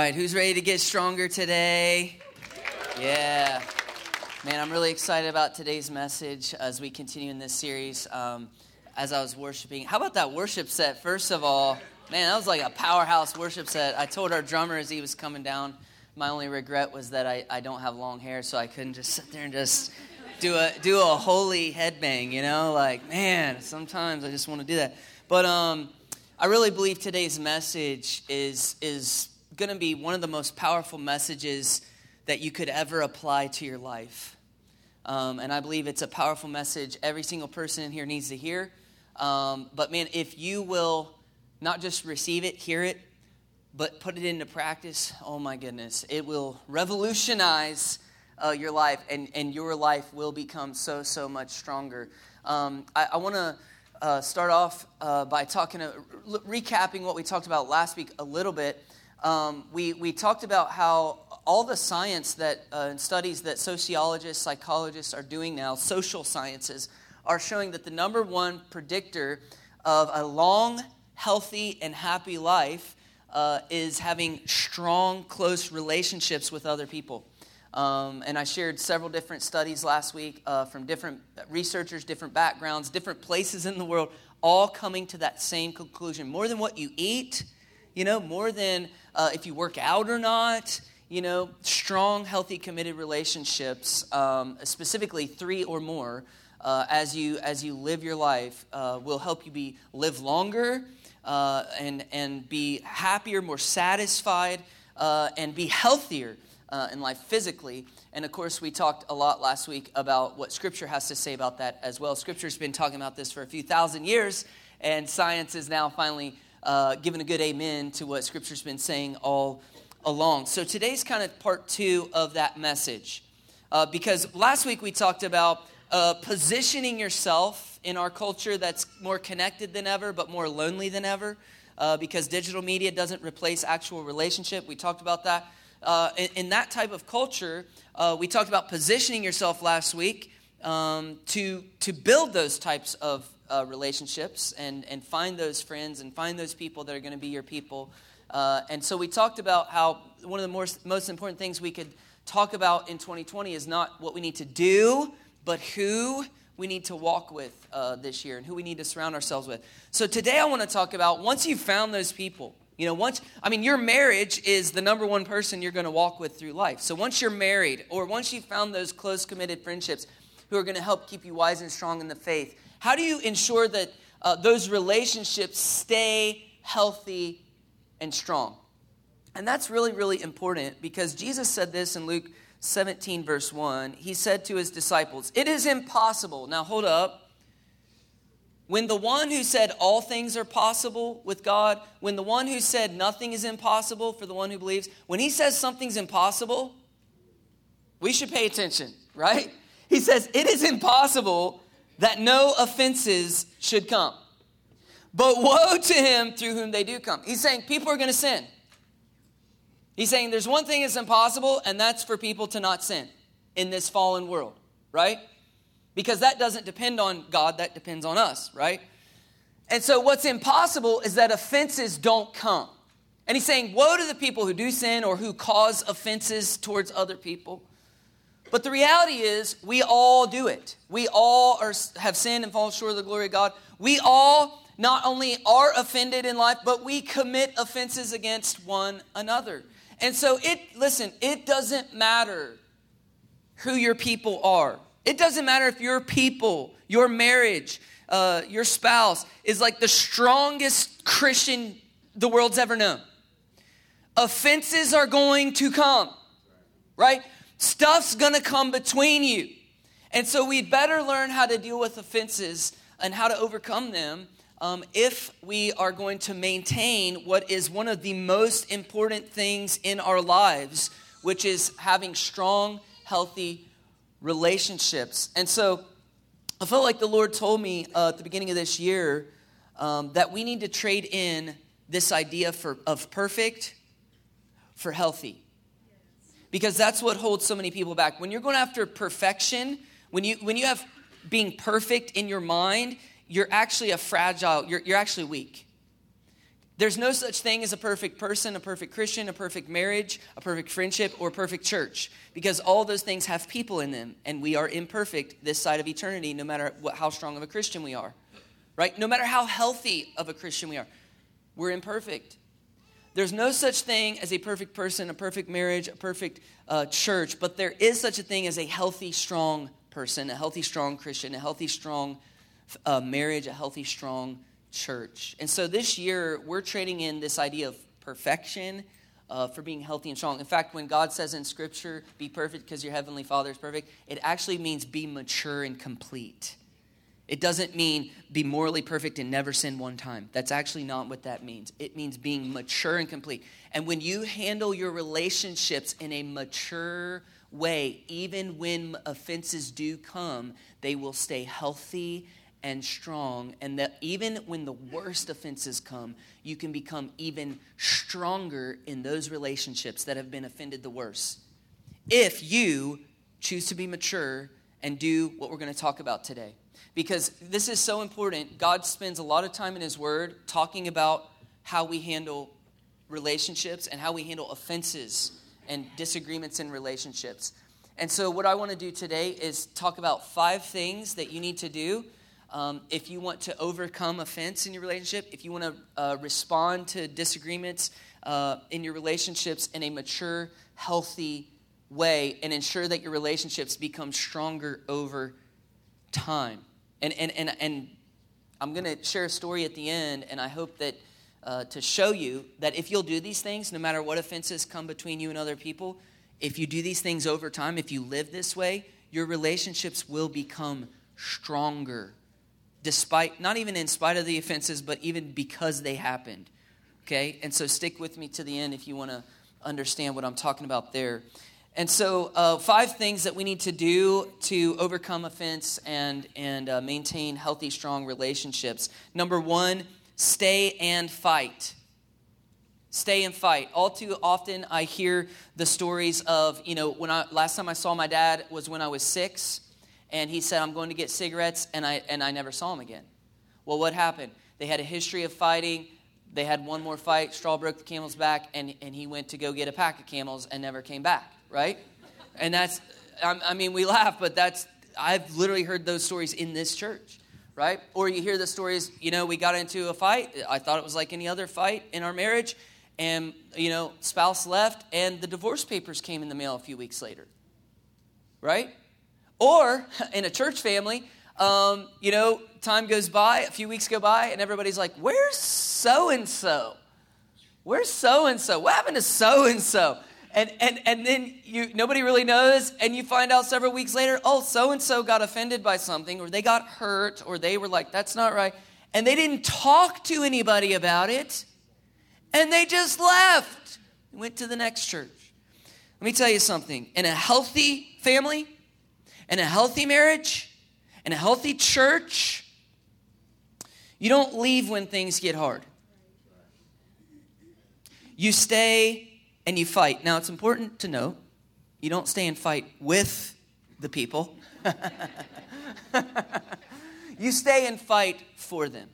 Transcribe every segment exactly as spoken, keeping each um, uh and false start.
right, who's ready to get stronger today? Yeah. Man, I'm really excited about today's message as we continue in this series. Um, as I was worshiping, how about that worship set? First of all, man, that was like a powerhouse worship set. I told our drummer as he was coming down, my only regret was that I, I don't have long hair, so I couldn't just sit there and just do a do a holy headbang, you know? Like, man, sometimes I just want to do that. But um, I really believe today's message is is going to be one of the most powerful messages that you could ever apply to your life. Um, and I believe it's a powerful message every single person in here needs to hear. Um, but man, if you will not just receive it, hear it, but put it into practice, oh my goodness, it will revolutionize uh, your life, and, and your life will become so, so much stronger. Um, I, I want to uh, start off uh, by talking, uh, re- recapping what we talked about last week a little bit. Um, we, we talked about how all the science that uh, and studies that sociologists, psychologists are doing now, social sciences, are showing that the number one predictor of a long, healthy, and happy life uh, is having strong, close relationships with other people. Um, and I shared several different studies last week uh, from different researchers, different backgrounds, different places in the world, all coming to that same conclusion. More than what you eat, you know, more than uh, if you work out or not, you know, strong, healthy, committed relationships, um, specifically three or more, uh, as you as you live your life, uh, will help you be live longer uh, and and be happier, more satisfied, uh, and be healthier uh, in life physically. And of course, we talked a lot last week about what Scripture has to say about that as well. Scripture's been talking about this for a few thousand years, and science is now finally Uh, giving a good amen to what Scripture's been saying all along. So today's kind of part two of that message. Uh, because last week we talked about uh, positioning yourself in our culture that's more connected than ever, but more lonely than ever. Uh, because digital media doesn't replace actual relationship. We talked about that. Uh, in, in that type of culture, uh, we talked about positioning yourself last week um, to, to build those types of Uh, relationships and, and find those friends and find those people that are going to be your people. Uh, and so we talked about how one of the most, most important things we could talk about in twenty twenty is not what we need to do, but who we need to walk with uh, this year and who we need to surround ourselves with. So today I want to talk about once you've found those people, you know, once, I mean, your marriage is the number one person you're going to walk with through life. So once you're married or once you've found those close, committed friendships who are going to help keep you wise and strong in the faith, how do you ensure that uh, those relationships stay healthy and strong? And that's really, really important because Jesus said this in Luke seventeen, verse one. He said to his disciples, "It is impossible." Now, hold up. When the one who said all things are possible with God, when the one who said nothing is impossible for the one who believes, when he says something's impossible, we should pay attention, right? He says, "It is impossible that no offenses should come. But woe to him through whom they do come." He's saying people are going to sin. He's saying there's one thing that's impossible, and that's for people to not sin in this fallen world, right? Because that doesn't depend on God, that depends on us, right? And so what's impossible is that offenses don't come. And he's saying, woe to the people who do sin or who cause offenses towards other people. But the reality is, we all do it. We all are, have sinned and fallen short of the glory of God. We all not only are offended in life, but we commit offenses against one another. And so, it listen, it doesn't matter who your people are. It doesn't matter if your people, your marriage, uh, your spouse is like the strongest Christian the world's ever known. Offenses are going to come, right? Stuff's going to come between you. And so we'd better learn how to deal with offenses and how to overcome them um, if we are going to maintain what is one of the most important things in our lives, which is having strong, healthy relationships. And so I felt like the Lord told me uh, at the beginning of this year um, that we need to trade in this idea for, of perfect for healthy. Because that's what holds so many people back. When you're going after perfection, when you when you have being perfect in your mind, you're actually a fragile, you're, you're actually weak. There's no such thing as a perfect person, a perfect Christian, a perfect marriage, a perfect friendship, or a perfect church, because all those things have people in them, and we are imperfect this side of eternity, no matter what, how strong of a Christian we are, right? No matter how healthy of a Christian we are, we're imperfect. There's no such thing as a perfect person, a perfect marriage, a perfect uh, church, but there is such a thing as a healthy, strong person, a healthy, strong Christian, a healthy, strong uh, marriage, a healthy, strong church. And so this year, we're trading in this idea of perfection uh, for being healthy and strong. In fact, when God says in Scripture, be perfect because your heavenly Father is perfect, it actually means be mature and complete. It doesn't mean be morally perfect and never sin one time. That's actually not what that means. It means being mature and complete. And when you handle your relationships in a mature way, even when offenses do come, they will stay healthy and strong, and that even when the worst offenses come, you can become even stronger in those relationships that have been offended the worst, if you choose to be mature and do what we're going to talk about today. Because this is so important. God spends a lot of time in His Word talking about how we handle relationships and how we handle offenses and disagreements in relationships. And so what I want to do today is talk about five things that you need to do Um, if you want to overcome offense in your relationship, if you want to uh, respond to disagreements uh, in your relationships in a mature, healthy way, and ensure that your relationships become stronger over time. And and and, and I'm going to share a story at the end, and I hope that uh, to show you that if you'll do these things, no matter what offenses come between you and other people, if you do these things over time, if you live this way, your relationships will become stronger. Despite, not even in spite of the offenses, but even because they happened, okay? And so stick with me to the end if you want to understand what I'm talking about there. And so uh, five things that we need to do to overcome offense and, and uh, maintain healthy, strong relationships. Number one, stay and fight. Stay and fight. All too often I hear the stories of, you know, when I last time I saw my dad was when I was six. And he said, I'm going to get cigarettes, and I and I never saw him again. Well, what happened? They had a history of fighting. They had one more fight. Straw broke the camel's back, and, and he went to go get a pack of camels and never came back, right? And that's, I mean, we laugh, but that's, I've literally heard those stories in this church, right? Or you hear the stories, you know, we got into a fight. I thought it was like any other fight in our marriage. And, you know, spouse left, and the divorce papers came in the mail a few weeks later, right? Or in a church family, um, you know, time goes by, a few weeks go by, and everybody's like, where's so-and-so? Where's so-and-so? What happened to so-and-so? And and and then you nobody really knows, and you find out several weeks later, oh, so-and-so got offended by something, or they got hurt, or they were like, that's not right. And they didn't talk to anybody about it, and they just left, went to the next church. Let me tell you something. In a healthy family, in a healthy marriage, in a healthy church, you don't leave when things get hard. You stay and you fight. Now, it's important to know, you don't stay and fight with the people. You stay and fight for them.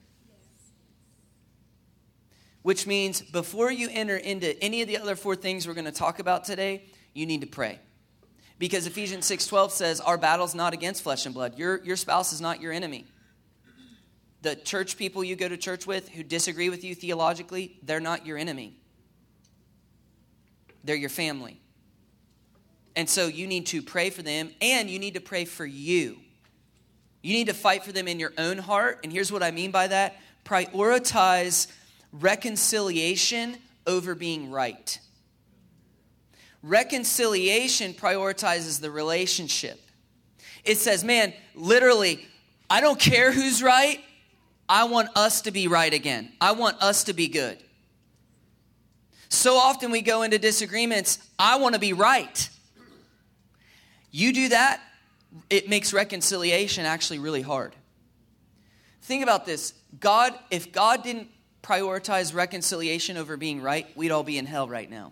Which means before you enter into any of the other four things we're going to talk about today, you need to pray. Because Ephesians six twelve says, our battle's not against flesh and blood. Your, your spouse is not your enemy. The church people you go to church with who disagree with you theologically, they're not your enemy. They're your family. And so you need to pray for them, and you need to pray for you. You need to fight for them in your own heart. And here's what I mean by that. Prioritize reconciliation over being right. Reconciliation prioritizes the relationship. It says, man, literally, I don't care who's right. I want us to be right again. I want us to be good. So often we go into disagreements. I want to be right. You do that, it makes reconciliation actually really hard. Think about this. God, if God didn't prioritize reconciliation over being right, we'd all be in hell right now.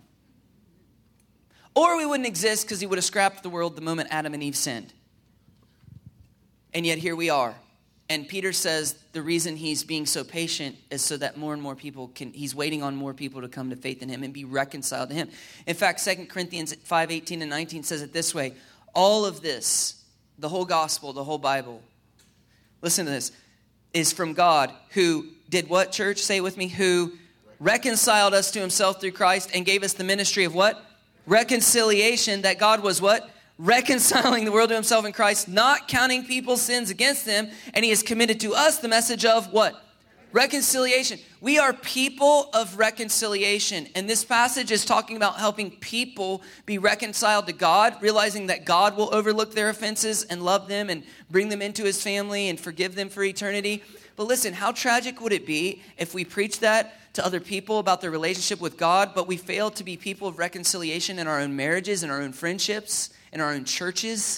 Or we wouldn't exist because he would have scrapped the world the moment Adam and Eve sinned. And yet here we are. And Peter says the reason he's being so patient is so that more and more people can, he's waiting on more people to come to faith in him and be reconciled to him. In fact, Second Corinthians five, eighteen and nineteen says it this way. All of this, the whole gospel, the whole Bible, listen to this, is from God who did what, church? Say it with me. Who reconciled us to himself through Christ and gave us the ministry of what? Reconciliation. That God was what? Reconciling the world to himself in Christ, not counting people's sins against them. And he has committed to us the message of what? Reconciliation. We are people of reconciliation. And this passage is talking about helping people be reconciled to God, realizing that God will overlook their offenses and love them and bring them into his family and forgive them for eternity. But listen, how tragic would it be if we preach that to other people about their relationship with God, but we fail to be people of reconciliation in our own marriages, in our own friendships, in our own churches?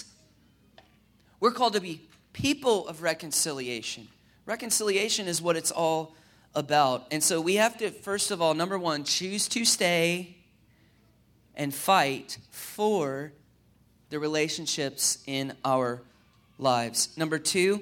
We're called to be people of reconciliation. Reconciliation is what it's all about. And so we have to, first of all, number one, choose to stay and fight for the relationships in our lives. Number two,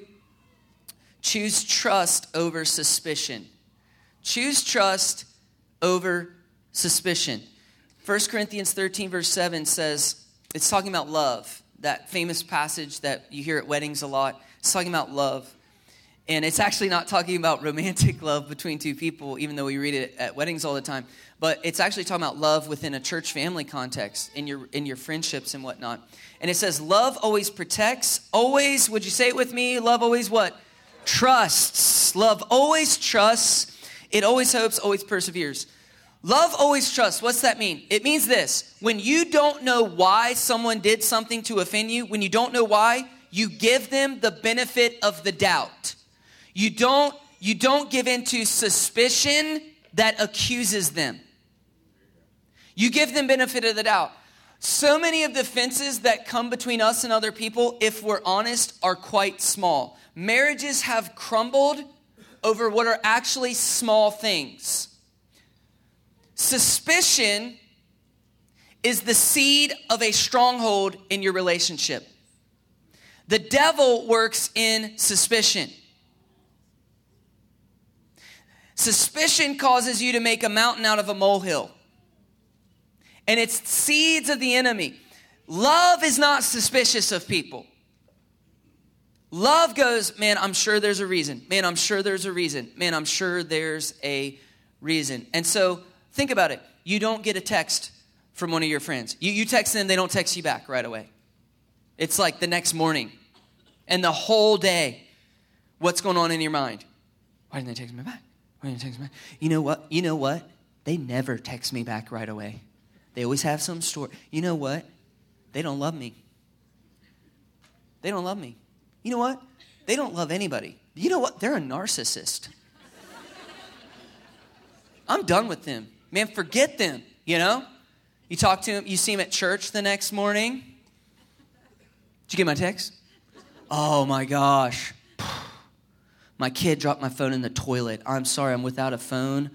choose trust over suspicion. Choose trust over suspicion. First Corinthians thirteen verse seven says, it's talking about love. That famous passage that you hear at weddings a lot. It's talking about love. And it's actually not talking about romantic love between two people, even though we read it at weddings all the time. But it's actually talking about love within a church family context, in your in your friendships and whatnot. And it says, love always protects, always, would you say it with me? Love always what? Trusts. Love always trusts. It always hopes, always perseveres. Love always trusts. What's that mean? It means this. When you don't know why someone did something to offend you, when you don't know why, you give them the benefit of the doubt. You don't, you don't give in to suspicion that accuses them. You give them benefit of the doubt. So many of the fences that come between us and other people, if we're honest, are quite small. Marriages have crumbled over what are actually small things. Suspicion is the seed of a stronghold in your relationship. The devil works in suspicion. Suspicion causes you to make a mountain out of a molehill. And it's seeds of the enemy. Love is not suspicious of people. Love goes, man, I'm sure there's a reason. Man, I'm sure there's a reason. Man, I'm sure there's a reason. And so think about it. You don't get a text from one of your friends. You, you text them, they don't text you back right away. It's like the next morning. And the whole day, what's going on in your mind? Why didn't they text me back? Why didn't they text me back? You know what? You know what? They never text me back right away. They always have some story. You know what? They don't love me. They don't love me. You know what? They don't love anybody. You know what? They're a narcissist. I'm done with them. Man, forget them, you know? You talk to them, you see them at church the next morning. Did you get my text? Oh my gosh. My kid dropped my phone in the toilet. I'm sorry, I'm without a phone.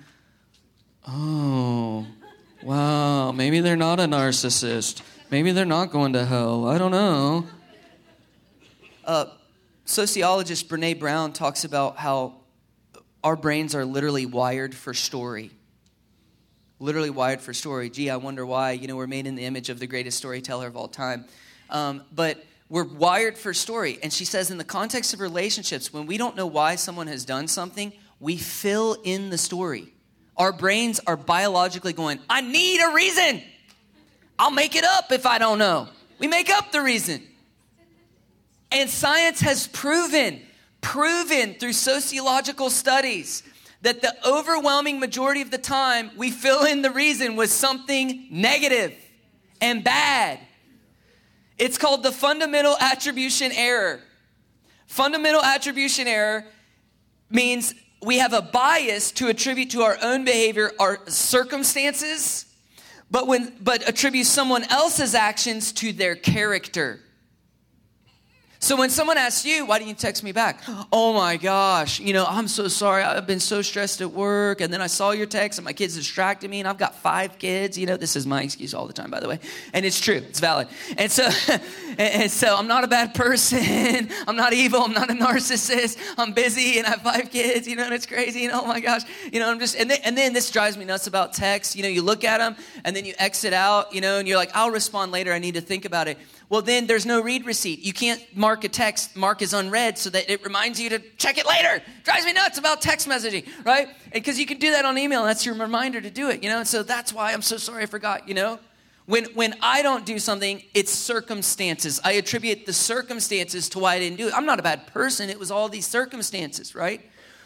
Oh, wow. Maybe they're not a narcissist. Maybe they're not going to hell. I don't know. Uh, sociologist Brene Brown talks about how our brains are literally wired for story. Literally wired for story. Gee, I wonder why. You know, we're made in the image of the greatest storyteller of all time. Um, but we're wired for story. And she says in the context of relationships, when we don't know why someone has done something, we fill in the story. Our brains are biologically going, I need a reason. I'll make it up if I don't know. We make up the reason. And science has proven, proven through sociological studies that the overwhelming majority of the time we fill in the reason with something negative and bad. It's called the fundamental attribution error. Fundamental attribution error means we have a bias to attribute to our own behavior our circumstances, but when but attribute someone else's actions to their character. So when someone asks you, why didn't you text me back? Oh my gosh, you know, I'm so sorry. I've been so stressed at work. And then I saw your text and my kids distracted me and I've got five kids. You know, this is my excuse all the time, by the way. And it's true. It's valid. And so, and so I'm not a bad person. I'm not evil. I'm not a narcissist. I'm busy and I have five kids, you know, and it's crazy. And oh my gosh, you know, I'm just, and then, and then this drives me nuts about text. You know, you look at them and then you exit out, you know, and you're like, I'll respond later. I need to think about it. Well, then there's no read receipt. You can't mark a text, mark as unread so that it reminds you to check it later. Drives me nuts about text messaging, right? Because you can do that on email. And that's your reminder to do it, you know? And so that's why I'm so sorry I forgot, you know? When when I don't do something, it's circumstances. I attribute the circumstances to why I didn't do it. I'm not a bad person. It was all these circumstances, right?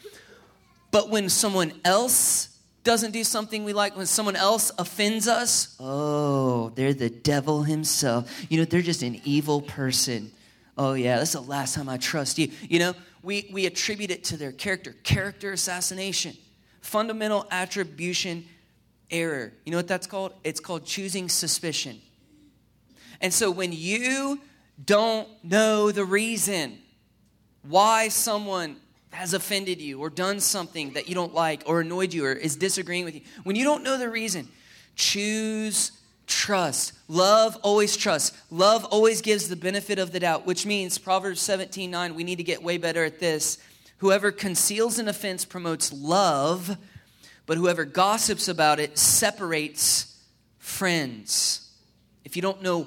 But when someone else doesn't do something we like, when someone else offends us, oh, they're the devil himself. You know, they're just an evil person. Oh, yeah, that's the last time I trust you. You know, we, we attribute it to their character. Character assassination. Fundamental attribution error. You know what that's called? It's called choosing suspicion. And so when you don't know the reason why someone has offended you or done something that you don't like or annoyed you or is disagreeing with you, when you don't know the reason, choose trust. Love always trusts. Love always gives the benefit of the doubt, which means Proverbs seventeen nine, we need to get way better at this. Whoever conceals an offense promotes love, but whoever gossips about it separates friends. If you don't know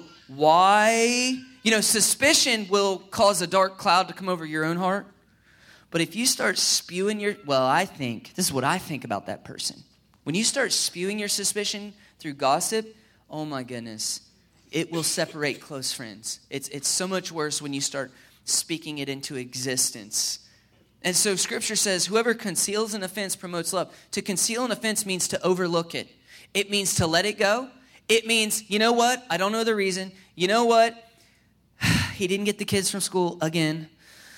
why, you know, suspicion will cause a dark cloud to come over your own heart. But if you start spewing your, well, I think, this is what I think about that person. When you start spewing your suspicion through gossip, oh my goodness, it will separate close friends. It's it's so much worse when you start speaking it into existence. And so Scripture says, whoever conceals an offense promotes love. To conceal an offense means to overlook it. It means to let it go. It means, you know what? I don't know the reason. You know what? He didn't get the kids from school again.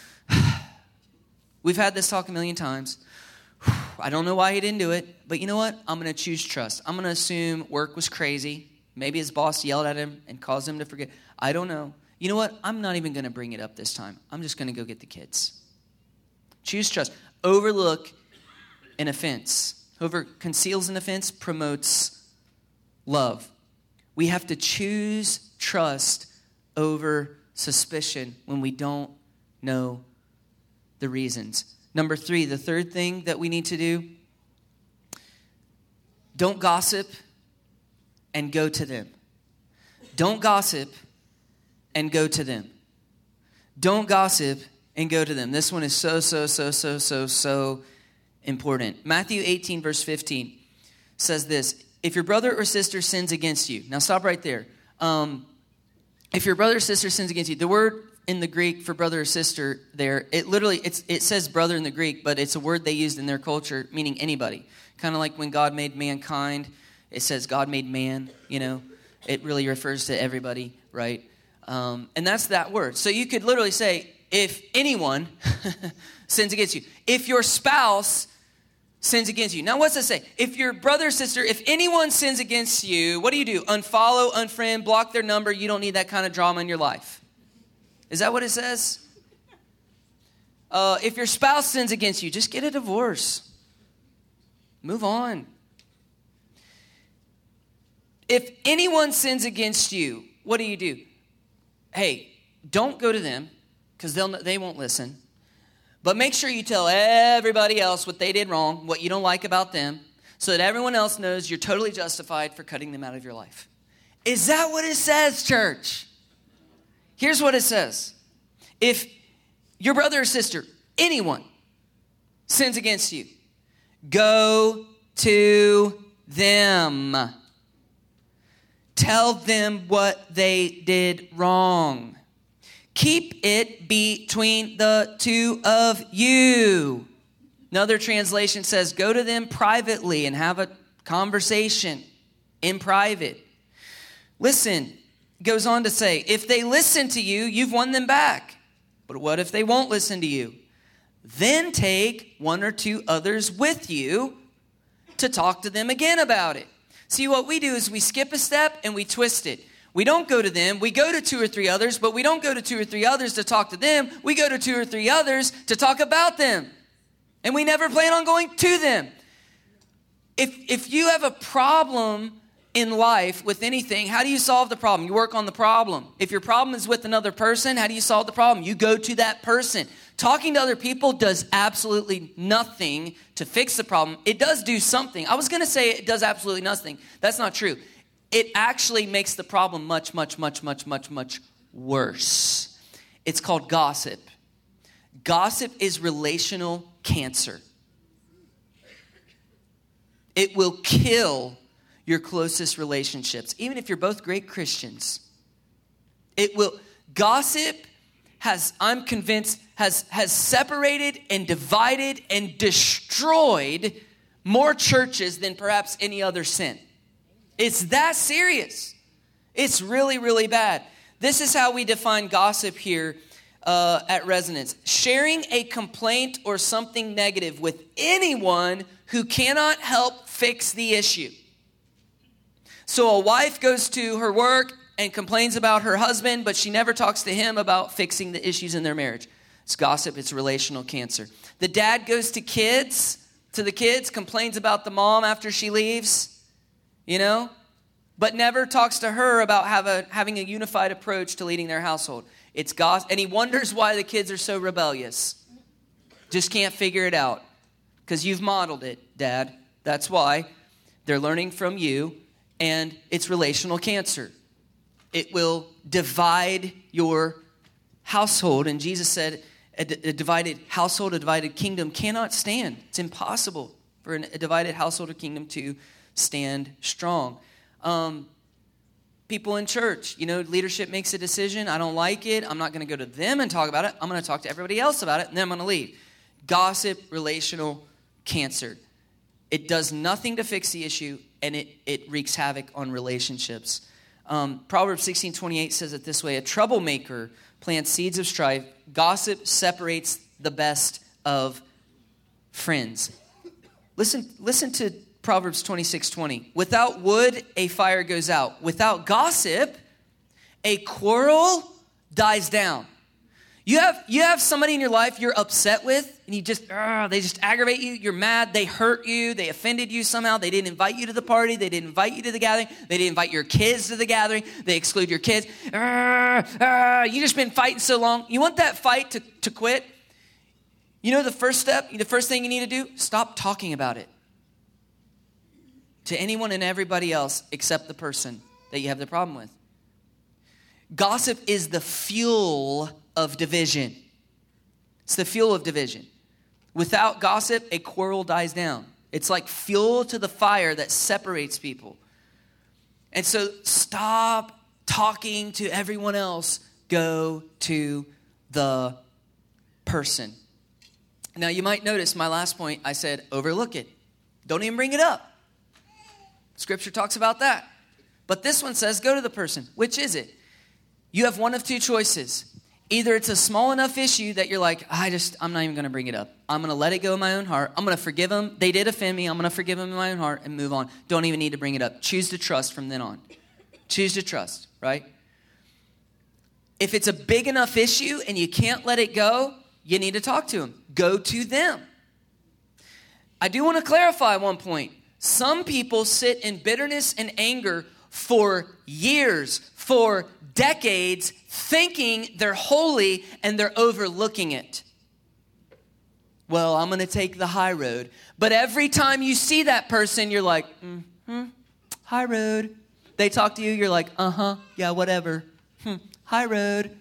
We've had this talk a million times. I don't know why he didn't do it, but you know what? I'm going to choose trust. I'm going to assume work was crazy. Maybe his boss yelled at him and caused him to forget. I don't know. You know what? I'm not even going to bring it up this time. I'm just going to go get the kids. Choose trust. Overlook an offense. Whoever conceals an offense promotes love. We have to choose trust over suspicion when we don't know the reasons. Number three, the third thing that we need to do, don't gossip and go to them. Don't gossip and go to them. Don't gossip and go to them. This one is so, so, so, so, so, so important. Matthew eighteen, verse fifteen says this, if your brother or sister sins against you, now stop right there. Um, if your brother or sister sins against you, the word in the Greek for brother or sister there, it literally, it's, it says brother in the Greek, but it's a word they used in their culture, meaning anybody. Kind of like when God made mankind, it says God made man, you know. It really refers to everybody, right? Um, and that's that word. So you could literally say, if anyone sins against you, if your spouse sins against you. Now what's it say? If your brother or sister, if anyone sins against you, what do you do? Unfollow, unfriend, block their number. You don't need that kind of drama in your life. Is that what it says? Uh, if your spouse sins against you, just get a divorce. Move on. If anyone sins against you, what do you do? Hey, don't go to them because they'll they won't listen. But make sure you tell everybody else what they did wrong, what you don't like about them, so that everyone else knows you're totally justified for cutting them out of your life. Is that what it says, church? Here's what it says. If your brother or sister, anyone, sins against you, go to them. Tell them what they did wrong. Keep it between the two of you. Another translation says, go to them privately and have a conversation in private. Listen, goes on to say, if they listen to you, you've won them back. But what if they won't listen to you? Then take one or two others with you to talk to them again about it. See, what we do is we skip a step and we twist it. We don't go to them. We go to two or three others, but we don't go to two or three others to talk to them. We go to two or three others to talk about them. And we never plan on going to them. If, if you have a problem in life with anything, how do you solve the problem? You work on the problem. If your problem is with another person, how do you solve the problem? You go to that person. Talking to other people does absolutely nothing to fix the problem. It does do something. I was going to say it does absolutely nothing. That's not true. It actually makes the problem much, much, much, much, much, much worse. It's called gossip. Gossip is relational cancer. It will kill your closest relationships, even if you're both great Christians. It will, gossip has, I'm convinced, has, has separated and divided and destroyed more churches than perhaps any other sin. It's that serious. It's really, really bad. This is how we define gossip here uh, at Resonance. Sharing a complaint or something negative with anyone who cannot help fix the issue. So a wife goes to her work and complains about her husband, but she never talks to him about fixing the issues in their marriage. It's gossip. It's relational cancer. The dad goes to kids, to the kids, complains about the mom after she leaves, you know, but never talks to her about have a, having a unified approach to leading their household. It's gossip. And he wonders why the kids are so rebellious. Just can't figure it out. Because you've modeled it, Dad. That's why. They're learning from you. And it's relational cancer. It will divide your household. And Jesus said, a, d- a divided household, a divided kingdom cannot stand. It's impossible for an, a divided household or kingdom to stand strong. Um, people in church, you know, leadership makes a decision. I don't like it. I'm not going to go to them and talk about it. I'm going to talk to everybody else about it, and then I'm going to leave. Gossip, relational cancer. It does nothing to fix the issue, and it, it wreaks havoc on relationships. Um, Proverbs sixteen twenty-eight says it this way: a troublemaker plants seeds of strife. Gossip separates the best of friends. Listen, listen to Proverbs twenty-six twenty. Without wood, a fire goes out. Without gossip, a quarrel dies down. You have you have somebody in your life you're upset with, and you just, uh, they just aggravate you. You're mad. They hurt you. They offended you somehow. They didn't invite you to the party. They didn't invite you to the gathering. They didn't invite your kids to the gathering. They exclude your kids. Uh, uh, you just been fighting so long. You want that fight to, to quit? You know the first step, the first thing you need to do? Stop talking about it to anyone and everybody else except the person that you have the problem with. Gossip is the fuel of division. It's the fuel of division. Without gossip, a quarrel dies down. It's like fuel to the fire that separates people. And so stop talking to everyone else. Go to the person. Now you might notice my last point, I said overlook it. Don't even bring it up. Scripture talks about that. But this one says go to the person. Which is it? You have one of two choices. Either it's a small enough issue that you're like, I just, I'm not even going to bring it up. I'm going to let it go in my own heart. I'm going to forgive them. They did offend me. I'm going to forgive them in my own heart and move on. Don't even need to bring it up. Choose to trust from then on. Choose to trust, right? If it's a big enough issue and you can't let it go, you need to talk to them. Go to them. I do want to clarify one point. Some people sit in bitterness and anger for years, for decades, thinking they're holy and they're overlooking it. Well, I'm going to take the high road. But every time you see that person, you're like, mm-hmm, high road. They talk to you, you're like, uh-huh, yeah, whatever. Hmm, high road.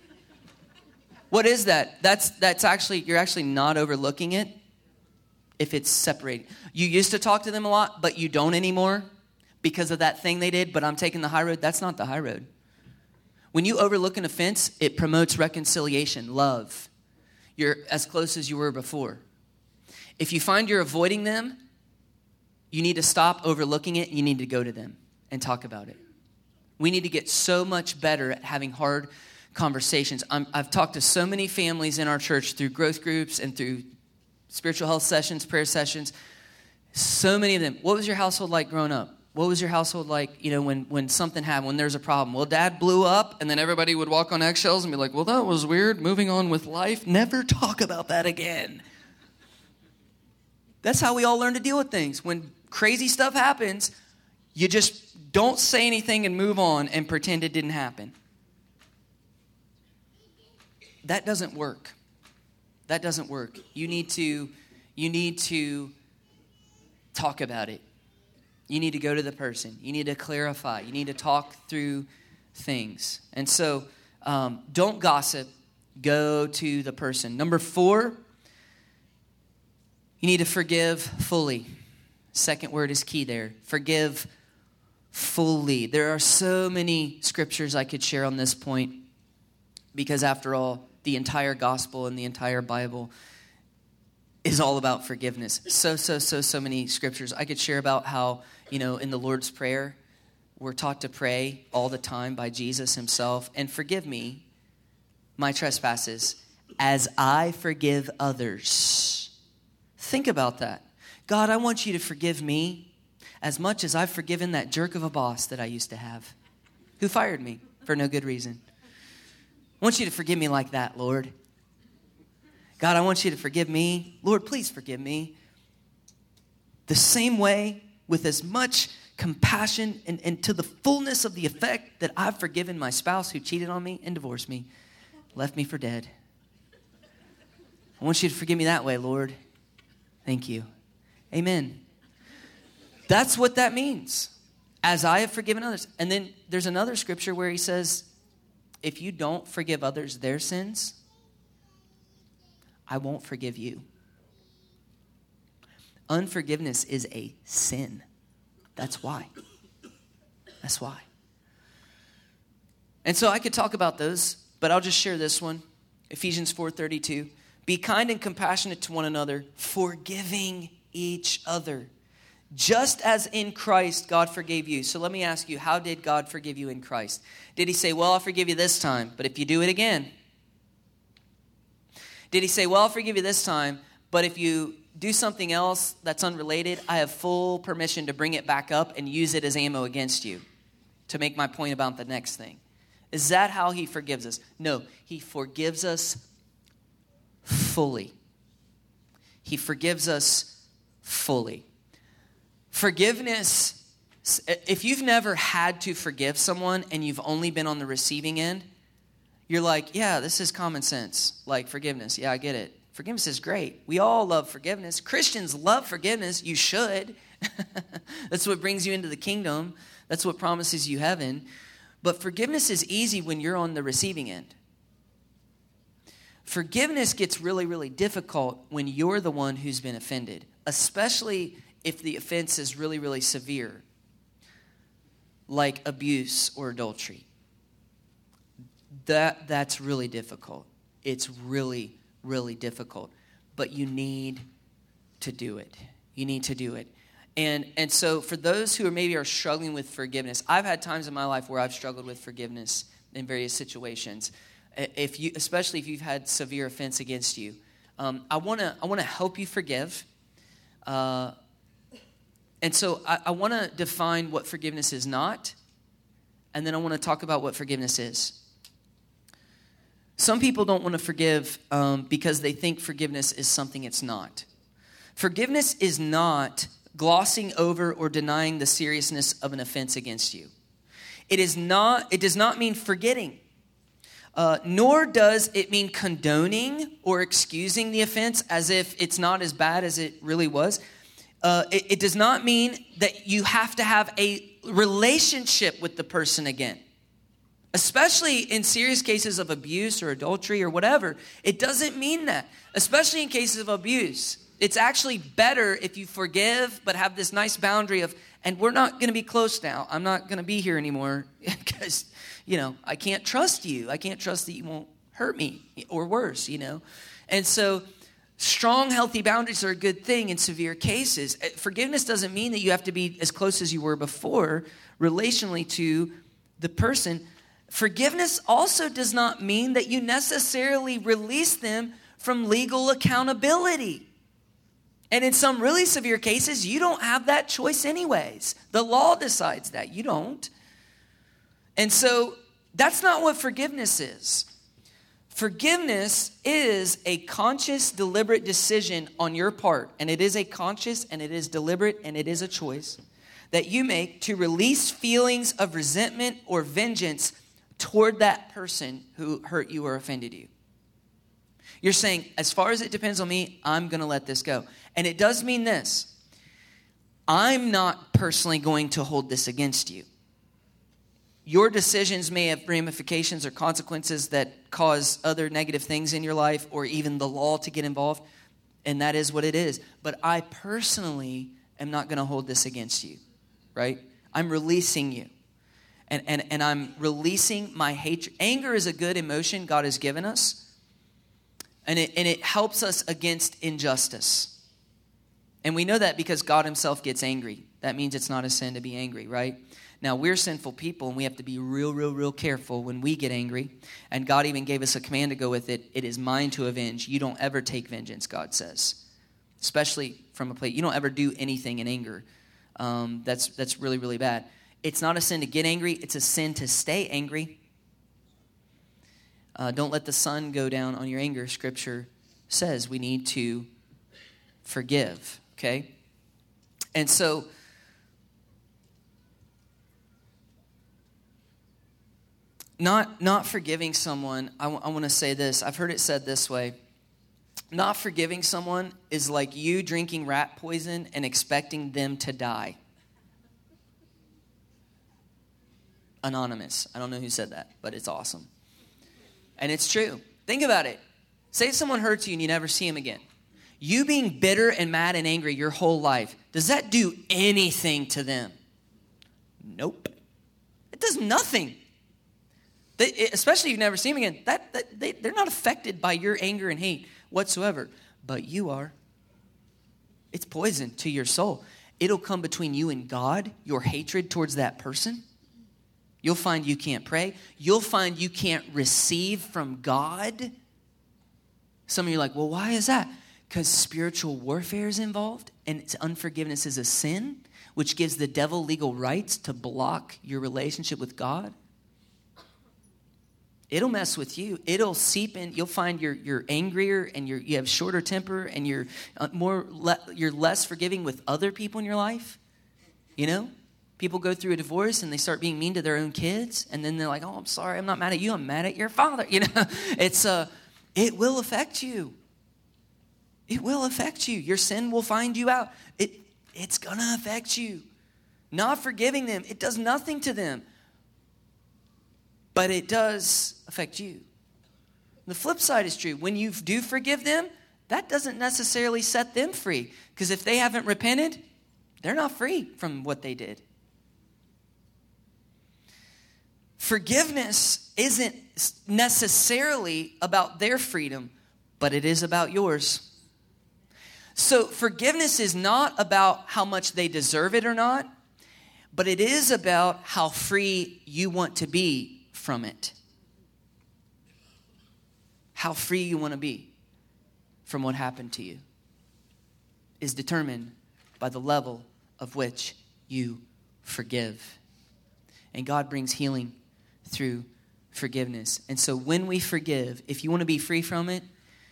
What is that? That's that's actually, you're actually not overlooking it if it's separated. You used to talk to them a lot, but you don't anymore because of that thing they did, but I'm taking the high road. That's not the high road. When you overlook an offense, it promotes reconciliation, love. You're as close as you were before. If you find you're avoiding them, you need to stop overlooking it. You need to go to them and talk about it. We need to get so much better at having hard conversations. I'm, I've talked to so many families in our church through growth groups and through spiritual health sessions, prayer sessions. So many of them. What was your household like growing up? What was your household like, you know, when, when something happened, when there's a problem? Well, dad blew up, and then everybody would walk on eggshells and be like, well, that was weird. Moving on with life. Never talk about that again. That's how we all learn to deal with things. When crazy stuff happens, you just don't say anything and move on and pretend it didn't happen. That doesn't work. That doesn't work. You need to, you need to talk about it. You need to go to the person. You need to clarify. You need to talk through things. And so um, don't gossip. Go to the person. Number four, you need to forgive fully. Second word is key there. Forgive fully. There are so many scriptures I could share on this point because after all, the entire gospel and the entire Bible is all about forgiveness. So, so, so, so many scriptures. I could share about how, you know, in the Lord's Prayer, we're taught to pray all the time by Jesus himself. And forgive me my trespasses as I forgive others. Think about that. God, I want you to forgive me as much as I've forgiven that jerk of a boss that I used to have who fired me for no good reason. I want you to forgive me like that, Lord. God, I want you to forgive me. Lord, please forgive me. The same way, with as much compassion and, and to the fullness of the effect that I've forgiven my spouse who cheated on me and divorced me, left me for dead. I want you to forgive me that way, Lord. Thank you. Amen. That's what that means. As I have forgiven others. And then there's another scripture where he says, if you don't forgive others their sins, I won't forgive you. Unforgiveness is a sin. That's why. That's why. And so I could talk about those, but I'll just share this one. Ephesians four thirty-two. Be kind and compassionate to one another, forgiving each other, just as in Christ God forgave you. So let me ask you, how did God forgive you in Christ? Did he say, well, I'll forgive you this time, but if you do it again? Did he say, well, I'll forgive you this time, but if you do something else that's unrelated, I have full permission to bring it back up and use it as ammo against you to make my point about the next thing? Is that how he forgives us? No, he forgives us fully. He forgives us fully. Forgiveness, if you've never had to forgive someone and you've only been on the receiving end, you're like, yeah, this is common sense. Like forgiveness. Yeah, I get it. Forgiveness is great. We all love forgiveness. Christians love forgiveness. You should. That's what brings you into the kingdom. That's what promises you heaven. But forgiveness is easy when you're on the receiving end. Forgiveness gets really, really difficult when you're the one who's been offended, especially if the offense is really, really severe, like abuse or adultery. That that's really difficult. It's really, really difficult. But you need to do it. You need to do it. And and so for those who are maybe are struggling with forgiveness, I've had times in my life where I've struggled with forgiveness in various situations. If you, especially if you've had severe offense against you, um, I want to I want to help you forgive. Uh, and so I, I want to define what forgiveness is not, and then I want to talk about what forgiveness is. Some people don't want to forgive um, because they think forgiveness is something it's not. Forgiveness is not glossing over or denying the seriousness of an offense against you. It is not. It does not mean forgetting. Uh, nor does it mean condoning or excusing the offense as if it's not as bad as it really was. Uh, it, it does not mean that you have to have a relationship with the person again. Especially in serious cases of abuse or adultery or whatever. It doesn't mean that. Especially in cases of abuse. It's actually better if you forgive but have this nice boundary of, and we're not going to be close now. I'm not going to be here anymore because, you know, I can't trust you. I can't trust that you won't hurt me or worse, you know. And so strong, healthy boundaries are a good thing in severe cases. Forgiveness doesn't mean that you have to be as close as you were before relationally to the person. Forgiveness also does not mean that you necessarily release them from legal accountability. And in some really severe cases, you don't have that choice anyways. The law decides that. You don't. And so that's not what forgiveness is. Forgiveness is a conscious, deliberate decision on your part. And it is a conscious, and it is deliberate, and it is a choice that you make to release feelings of resentment or vengeance toward that person who hurt you or offended you. You're saying, as far as it depends on me, I'm going to let this go. And it does mean this. I'm not personally going to hold this against you. Your decisions may have ramifications or consequences that cause other negative things in your life, or even the law to get involved, and that is what it is. But I personally am not going to hold this against you, right? I'm releasing you, and, and, and I'm releasing my hatred. Anger is a good emotion God has given us, and it, and it helps us against injustice. And we know that because God himself gets angry. That means it's not a sin to be angry, right? Now, we're sinful people, and we have to be real, real, real careful when we get angry. And God even gave us a command to go with it. It is mine to avenge. You don't ever take vengeance, God says. Especially from a place. You don't ever do anything in anger. Um, that's, that's really, really bad. It's not a sin to get angry. It's a sin to stay angry. Uh, don't let the sun go down on your anger. Scripture says we need to forgive, okay? And so Not not forgiving someone, I, w- I want to say this. I've heard it said this way. Not forgiving someone is like you drinking rat poison and expecting them to die. Anonymous. I don't know who said that, but it's awesome. And it's true. Think about it. Say someone hurts you and you never see him again. You being bitter and mad and angry your whole life, does that do anything to them? Nope. It does nothing. They, especially if you've never seen them again, that, that they, they're not affected by your anger and hate whatsoever. But you are. It's poison to your soul. It'll come between you and God, your hatred towards that person. You'll find you can't pray. You'll find you can't receive from God. Some of you are like, well, why is that? Because spiritual warfare is involved, and it's unforgiveness is a sin, which gives the devil legal rights to block your relationship with God. It'll mess with you. It'll seep in. You'll find you're you're angrier, and you're you have shorter temper, and you're uh, more le- you're less forgiving with other people in your life. You know, people go through a divorce and they start being mean to their own kids, and then they're like, "Oh, I'm sorry, I'm not mad at you. I'm mad at your father." You know, it's uh, it will affect you. It will affect you. Your sin will find you out. It it's gonna affect you. Not forgiving them, it does nothing to them. But it does affect you. The flip side is true. When you do forgive them, that doesn't necessarily set them free. Because if they haven't repented, they're not free from what they did. Forgiveness isn't necessarily about their freedom, but it is about yours. So forgiveness is not about how much they deserve it or not, but it is about how free you want to be from it. How free you want to be from what happened to you is determined by the level of which you forgive. And God brings healing through forgiveness. And so when we forgive, if you want to be free from it,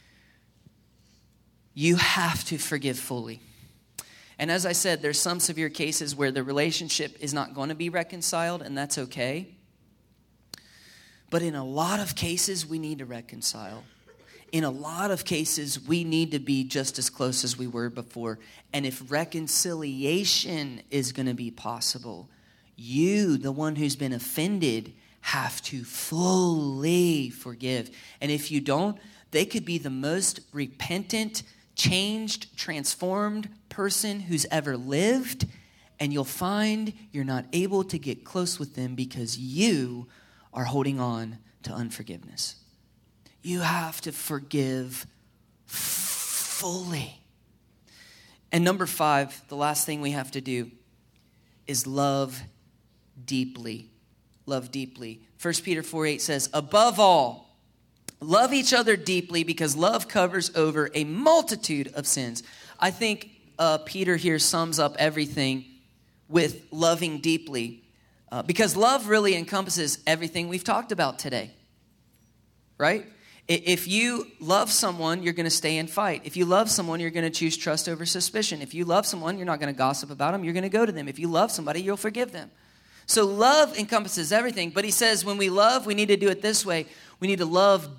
you have to forgive fully. And as I said, there's some severe cases where the relationship is not going to be reconciled, and that's okay. But in a lot of cases, we need to reconcile. In a lot of cases, we need to be just as close as we were before. And if reconciliation is going to be possible, you, the one who's been offended, have to fully forgive. And if you don't, they could be the most repentant, changed, transformed person who's ever lived. And you'll find you're not able to get close with them because you are holding on to unforgiveness. You have to forgive fully. And number five, the last thing we have to do is love deeply. Love deeply. First Peter four eight says, above all, Love each other deeply because love covers over a multitude of sins. I think uh, Peter here sums up everything with loving deeply uh, because love really encompasses everything we've talked about today, right? If you love someone, you're going to stay and fight. If you love someone, you're going to choose trust over suspicion. If you love someone, you're not going to gossip about them. You're going to go to them. If you love somebody, you'll forgive them. So love encompasses everything. But he says when we love, we need to do it this way. We need to love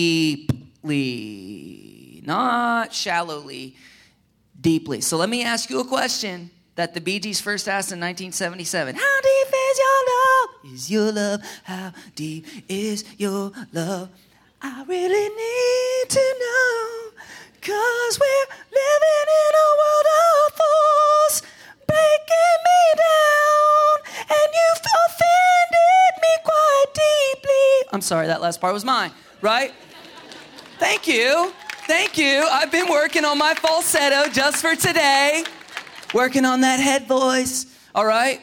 deeply, not shallowly, deeply. So let me ask you a question that the Bee Gees first asked in nineteen seventy-seven. How deep is your love? Is your love? How deep is your love? I really need to know, 'cause we're living in a world of fools, breaking me down, and you've offended me quite deeply. I'm sorry, that last part was mine, right? Thank you, thank you. I've been working on my falsetto just for today, working on that head voice, all right?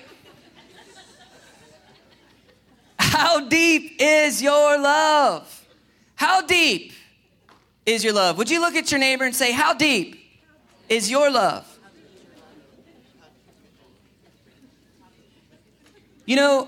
How deep is your love? How deep is your love? Would you look at your neighbor and say, how deep is your love? You know,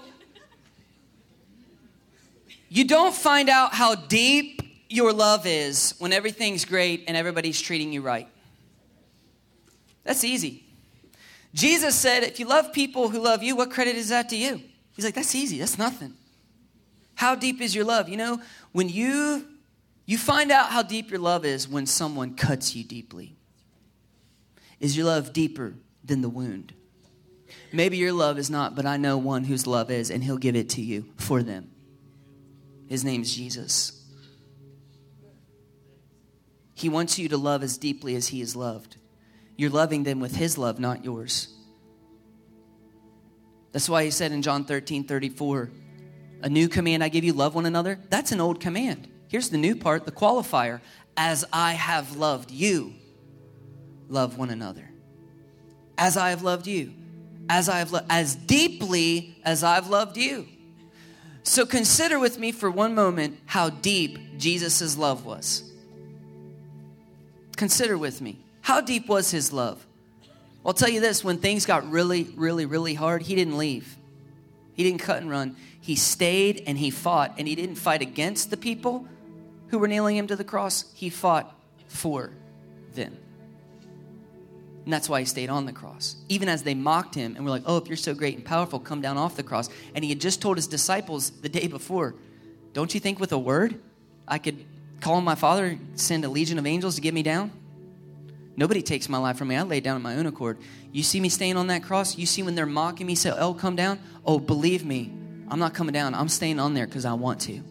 you don't find out how deep your love is when everything's great and everybody's treating you right. That's easy. Jesus said, if you love people who love you, what credit is that to you? He's like, that's easy. That's nothing. How deep is your love? You know, when you you find out how deep your love is when someone cuts you deeply. Is your love deeper than the wound? Maybe your love is not, but I know one whose love is, and he'll give it to you for them. His name's Jesus. He wants you to love as deeply as he is loved. You're loving them with his love, not yours. That's why he said in John thirteen thirty-four, a new command I give you, love one another. That's an old command. Here's the new part, the qualifier. As I have loved you, love one another. As I have loved you. As I have loved, as deeply as I've loved you. So consider with me for one moment how deep Jesus' love was. Consider with me. How deep was his love? Well, I'll tell you this, when things got really, really, really hard, he didn't leave. He didn't cut and run. He stayed and he fought, and he didn't fight against the people who were nailing him to the cross. He fought for them. And that's why he stayed on the cross. Even as they mocked him and were like, oh, if you're so great and powerful, come down off the cross. And he had just told his disciples the day before, don't you think with a word I could call on my Father, send a legion of angels to get me down? Nobody takes my life from me. I lay down on my own accord. You see me staying on that cross? You see when they're mocking me, say, oh, come down? Oh, believe me, I'm not coming down. I'm staying on there because I want to.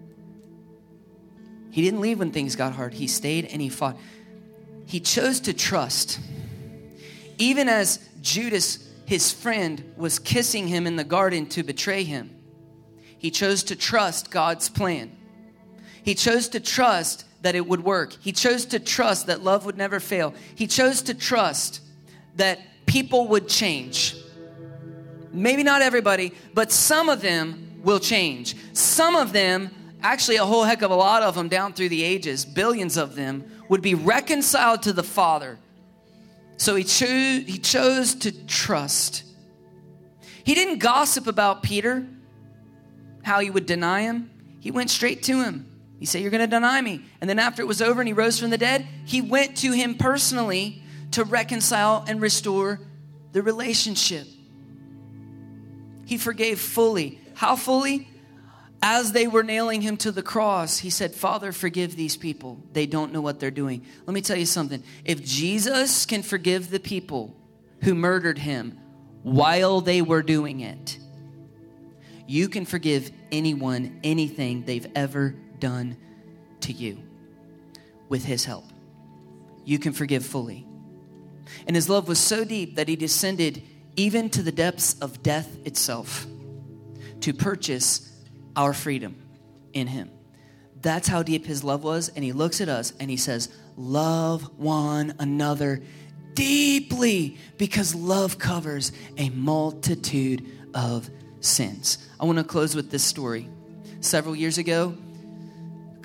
He didn't leave when things got hard. He stayed and he fought. He chose to trust. Even as Judas, his friend, was kissing him in the garden to betray him, he chose to trust God's plan. He chose to trust that it would work. He chose to trust that love would never fail. He chose to trust that people would change. Maybe not everybody, but some of them will change. Some of them, actually a whole heck of a lot of them down through the ages, billions of them, would be reconciled to the Father. So he, cho- he chose to trust. He didn't gossip about Peter, how he would deny him. He went straight to him. He said, you're going to deny me. And then after it was over and he rose from the dead, he went to him personally to reconcile and restore the relationship. He forgave fully. How fully? As they were nailing him to the cross, he said, Father, forgive these people. They don't know what they're doing. Let me tell you something. If Jesus can forgive the people who murdered him while they were doing it, you can forgive anyone, anything they've ever done to you with his help. You can forgive fully. And his love was so deep that he descended even to the depths of death itself to purchase our freedom in him. That's how deep his love was. And he looks at us and he says, love one another deeply, because love covers a multitude of sins. I want to close with this story. Several years ago, a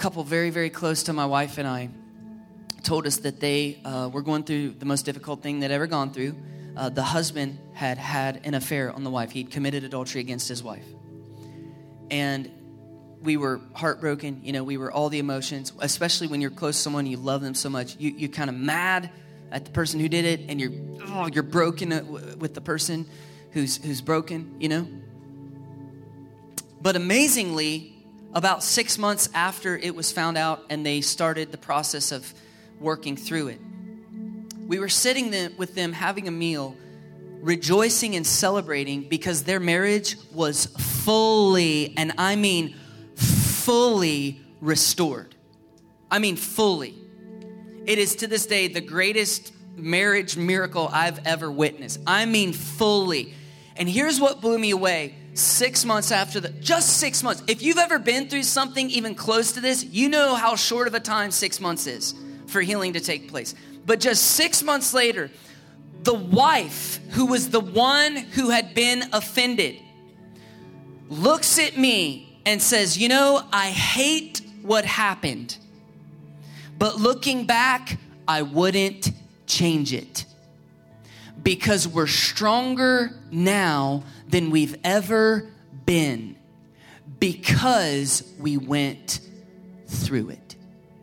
couple very, very close to my wife and I told us that they uh, were going through the most difficult thing they'd ever gone through. Uh, the husband had had an affair on the wife. He'd committed adultery against his wife. And we were heartbroken. You know, we were all the emotions, especially when you're close to someone, you love them so much. You, you're kind of mad at the person who did it, and you're oh, you're broken with the person who's who's broken, you know. But amazingly, about six months after it was found out and they started the process of working through it, we were sitting there with them having a meal, rejoicing and celebrating because their marriage was fully, and I mean fully restored. I mean fully. It is to this day the greatest marriage miracle I've ever witnessed. I mean fully. And here's what blew me away. Six months after the, just six months. If you've ever been through something even close to this, you know how short of a time six months is for healing to take place. But just six months later, the wife, who was the one who had been offended, looks at me and says, you know, I hate what happened, but looking back, I wouldn't change it because we're stronger now than we've ever been because we went through it.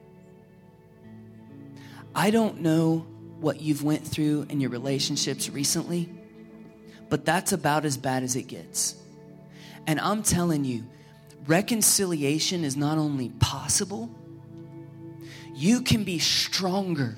I don't know what you've went through in your relationships recently, but that's about as bad as it gets. And I'm telling you, reconciliation is not only possible, you can be stronger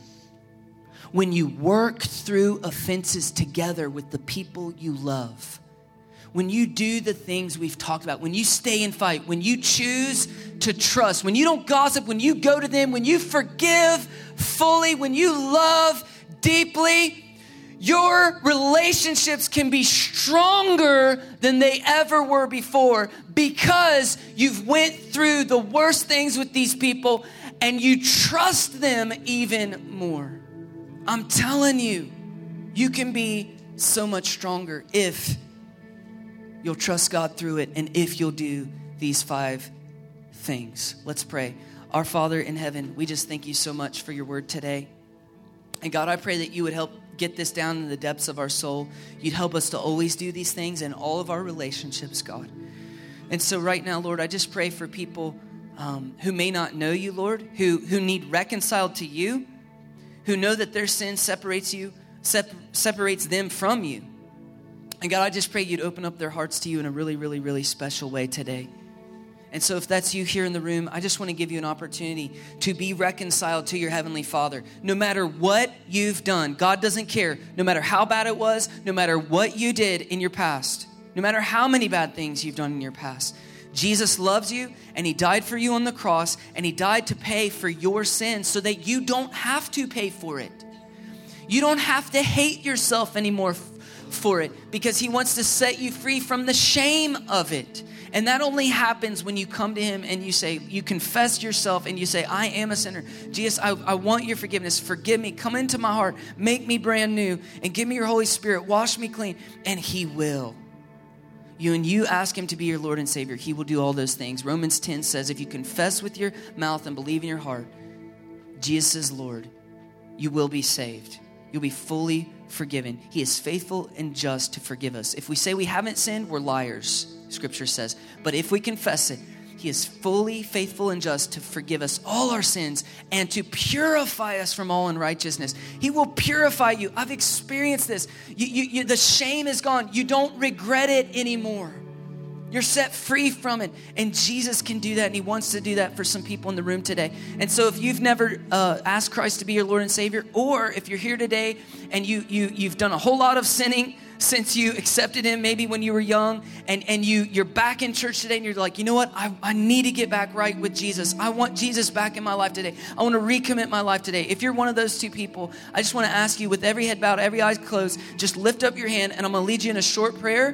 when you work through offenses together with the people you love. When you do the things we've talked about, when you stay and fight, when you choose to trust, when you don't gossip, when you go to them, when you forgive fully, when you love deeply, your relationships can be stronger than they ever were before because you've went through the worst things with these people and you trust them even more. I'm telling you, you can be so much stronger if you'll trust God through it and if you'll do these five things. Let's pray. Our Father in heaven, we just thank you so much for your word today. And God, I pray that you would help get this down in the depths of our soul. You'd help us to always do these things in all of our relationships, God. And so right now, Lord, I just pray for people um, who may not know you, Lord, who, who need reconciled to you, who know that their sin separates you, sep- separates them from you. And God, I just pray you'd open up their hearts to you in a really, really, really special way today. And so if that's you here in the room, I just want to give you an opportunity to be reconciled to your Heavenly Father. No matter what you've done, God doesn't care. No matter how bad it was, no matter what you did in your past, no matter how many bad things you've done in your past, Jesus loves you and he died for you on the cross and he died to pay for your sins so that you don't have to pay for it. You don't have to hate yourself anymore for it because he wants to set you free from the shame of it. And that only happens when you come to him and you say, you confess yourself and you say, I am a sinner. Jesus, I, I want your forgiveness. Forgive me. Come into my heart. Make me brand new and give me your Holy Spirit. Wash me clean. And he will. You and you ask him to be your Lord and Savior. He will do all those things. Romans ten says, if you confess with your mouth and believe in your heart, Jesus is Lord, you will be saved. You'll be fully forgiven. He is faithful and just to forgive us. If we say we haven't sinned, we're liars, Scripture says. But if we confess it, he is fully faithful and just to forgive us all our sins and to purify us from all unrighteousness. He will purify you. I've experienced this. You, you, you, the shame is gone. You don't regret it anymore. You're set free from it. And Jesus can do that. And he wants to do that for some people in the room today. And so if you've never uh, asked Christ to be your Lord and Savior, or if you're here today and you, you, you've done a whole lot of sinning since you accepted him, maybe when you were young, and, and you, you're back in church today and you're like, you know what? I, I need to get back right with Jesus. I want Jesus back in my life today. I want to recommit my life today. If you're one of those two people, I just want to ask you with every head bowed, every eye closed, just lift up your hand and I'm going to lead you in a short prayer.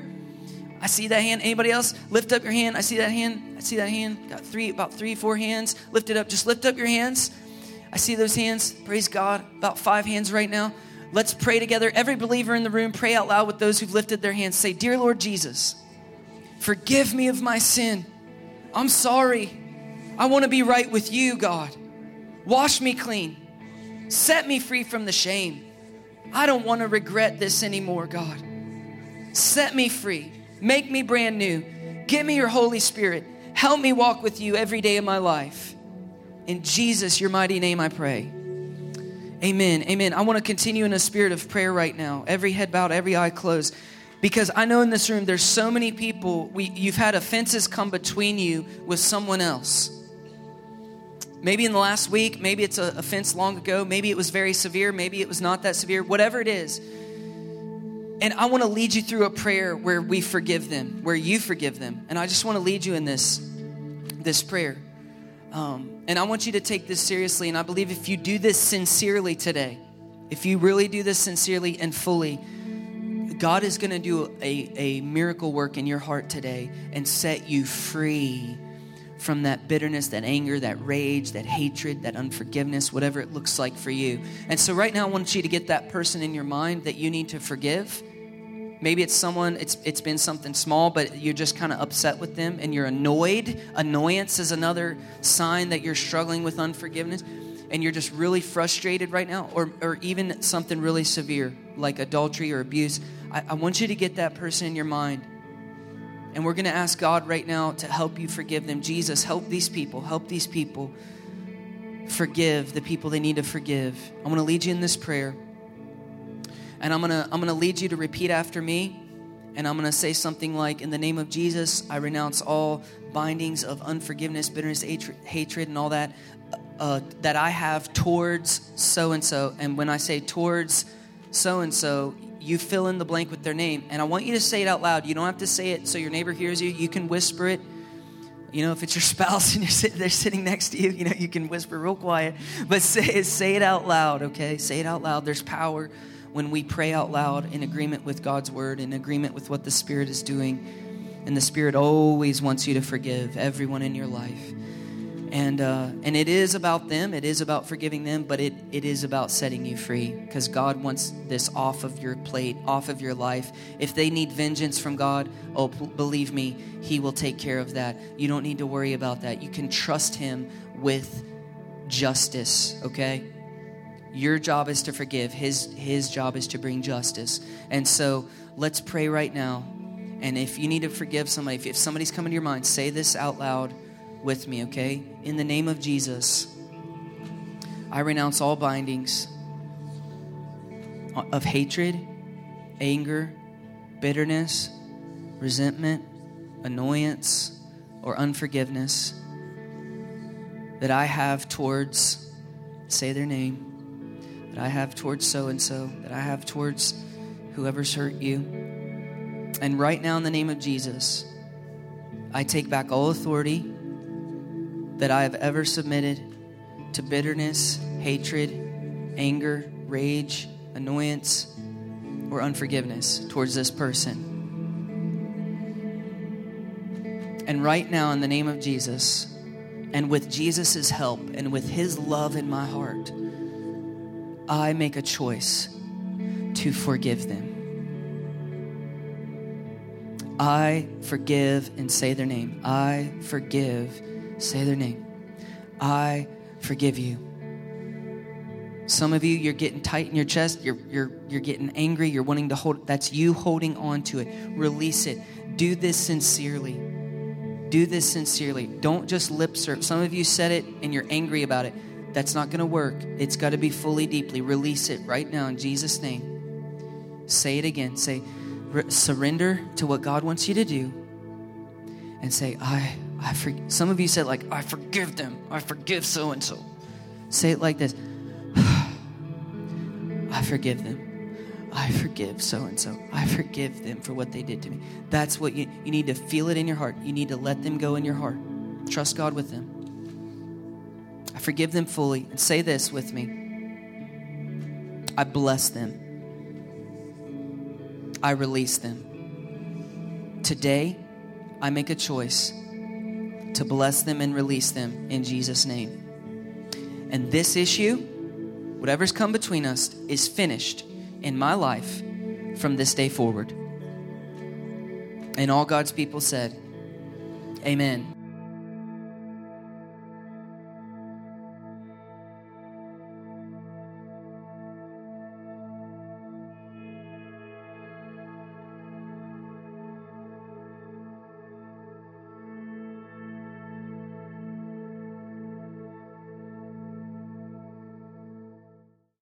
I see that hand. Anybody else? Lift up your hand. I see that hand. I see that hand. Got three, about three, four hands. Lift it up. Just lift up your hands. I see those hands. Praise God. About five hands right now. Let's pray together. Every believer in the room, pray out loud with those who've lifted their hands. Say, dear Lord Jesus, forgive me of my sin. I'm sorry. I want to be right with you, God. Wash me clean. Set me free from the shame. I don't want to regret this anymore, God. Set me free. Make me brand new. Give me your Holy Spirit. Help me walk with you every day of my life. In Jesus, your mighty name, I pray. Amen. Amen. I want to continue in a spirit of prayer right now. Every head bowed, every eye closed. Because I know in this room, there's so many people, we, you've had offenses come between you with someone else. Maybe in the last week, maybe it's an offense long ago, maybe it was very severe, maybe it was not that severe, whatever it is. And I want to lead you through a prayer where we forgive them, where you forgive them. And I just want to lead you in this, this prayer. Um, and I want you to take this seriously. And I believe if you do this sincerely today, if you really do this sincerely and fully, God is going to do a, a miracle work in your heart today and set you free from that bitterness, that anger, that rage, that hatred, that unforgiveness, whatever it looks like for you. And so right now I want you to get that person in your mind that you need to forgive. Maybe it's someone, it's it's been something small, but you're just kind of upset with them and you're annoyed. Annoyance is another sign that you're struggling with unforgiveness and you're just really frustrated right now, or or even something really severe like adultery or abuse. I, I want you to get that person in your mind. And we're going to ask God right now to help you forgive them. Jesus, help these people. Help these people forgive the people they need to forgive. I'm going to lead you in this prayer. And I'm going to I'm going to lead you to repeat after me. And I'm going to say something like, in the name of Jesus, I renounce all bindings of unforgiveness, bitterness, hatred, and all that uh, that I have towards so-and-so. And when I say towards so-and-so, you fill in the blank with their name. And I want you to say it out loud. You don't have to say it so your neighbor hears you. You can whisper it. You know, if it's your spouse and you're sit, they're sitting next to you, you know, you can whisper real quiet. But say it, say it out loud, okay? Say it out loud. There's power when we pray out loud in agreement with God's word, in agreement with what the Spirit is doing. And the Spirit always wants you to forgive everyone in your life. And uh, and it is about them. It is about forgiving them, but it, it is about setting you free because God wants this off of your plate, off of your life. If they need vengeance from God, oh, p- believe me, He will take care of that. You don't need to worry about that. You can trust Him with justice, okay? Your job is to forgive. His, his job is to bring justice. And so let's pray right now. And if you need to forgive somebody, if, if somebody's coming to your mind, say this out loud with me, okay? In the name of Jesus, I renounce all bindings of hatred, anger, bitterness, resentment, annoyance, or unforgiveness that I have towards, say their name, that I have towards so-and-so, that I have towards whoever's hurt you. And right now in the name of Jesus, I take back all authority that I have ever submitted to bitterness, hatred, anger, rage, annoyance, or unforgiveness towards this person. And right now, in the name of Jesus, and with Jesus' help, and with His love in my heart, I make a choice to forgive them. I forgive and say their name. I forgive. Say their name. I forgive you. Some of you, you're getting tight in your chest. You're you're you're getting angry. You're wanting to hold. That's you holding on to it. Release it. Do this sincerely. Do this sincerely. Don't just lip service. Some of you said it and you're angry about it. That's not going to work. It's got to be fully, deeply. Release it right now in Jesus' name. Say it again. Say, surrender to what God wants you to do. And say, I I for, some of you said like, I forgive them. I forgive so-and-so. Say it like this. I forgive them. I forgive so-and-so. I forgive them for what they did to me. That's what you, you need to feel it in your heart. You need to let them go in your heart. Trust God with them. I forgive them fully. And say this with me. I bless them. I release them. Today, I make a choice to bless them and release them in Jesus' name. And this issue, whatever's come between us, is finished in my life from this day forward. And all God's people said, amen.